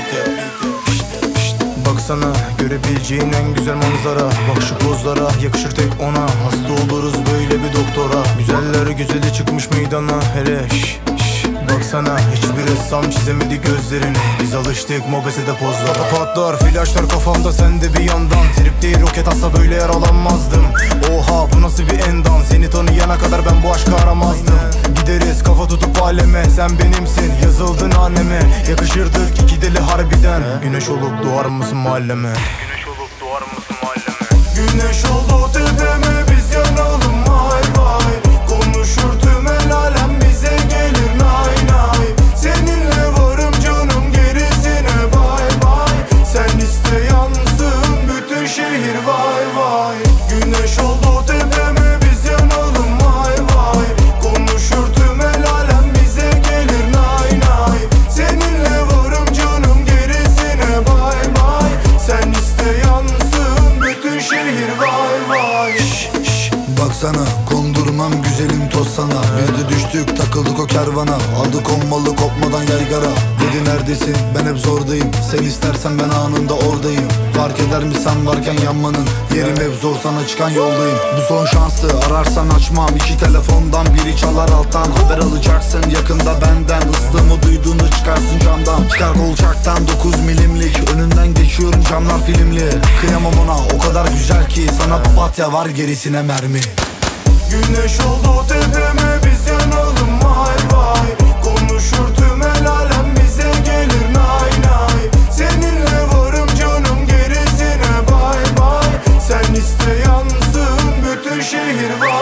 Baksana görebileceğin en güzel manzara. Bak şu pozlara yakışır tek ona. Hasta oluruz böyle bir doktora. Güzeller güzeli çıkmış meydana. Hele baksana hiçbir ressam çizemedi gözlerini. Biz alıştık mobesede pozlara. Patlar flaşlar kafamda sende bir yandan. Trip değil roket atsa böyle yaralanmazdım. Oha bu nasıl bir endam. Seni tanıyana kadar ben bu aşkı aramazdım. Gideriz kafa tutup aleme. Sen benimsin yazıldın anneme. Yakışırdık iki deli harbiden. Güneş olup doğar mısın mahalleme? Güneş olup doğar mısın mahalleme? Güneş oldu tepeme biz yanalım vay vay. Konuşur tüm el alem bize gelir nay nay. Seninle varım canım gerisine bay bay. Sen iste yansın bütün şehir vay vay. Güneş oldu tepeme biz yanalım vay vay. Konuşur tüm el alem bize gelir nay nay. Seninle varım canım gerisine bay bay. Sen iste yansın bütün şehir vay vay. Baksana kondurmam güzelim toz sana. Biz de düştük takıldık o kervana. Aldık olmalı kopmadan yaygara. Dedi neredesin ben hep zordayım. Sen istersen ben anında oradayım. Fark eder mi sen varken yanmanın. Yerim hep zor sana çıkan yoldayım. Bu son şansı ararsan açmam. İki telefondan biri çalar alttan. Haber alacaksın yakında benden. Islığımı duyduğunda çıkarsın camdan. Çıkar kolçaktan 9 milimlik. Önünden geçiyorum camlar filmli. Kıyamam ona o kadar güzel ki. Sana papatya var gerisine mermi. Güneş oldu tepeme biz yanalım vay vay. Konuşur tüm el alem bize gelir nay nay. Seninle varım canım gerisine bay bay. Sen iste yansın bütün şehir vay.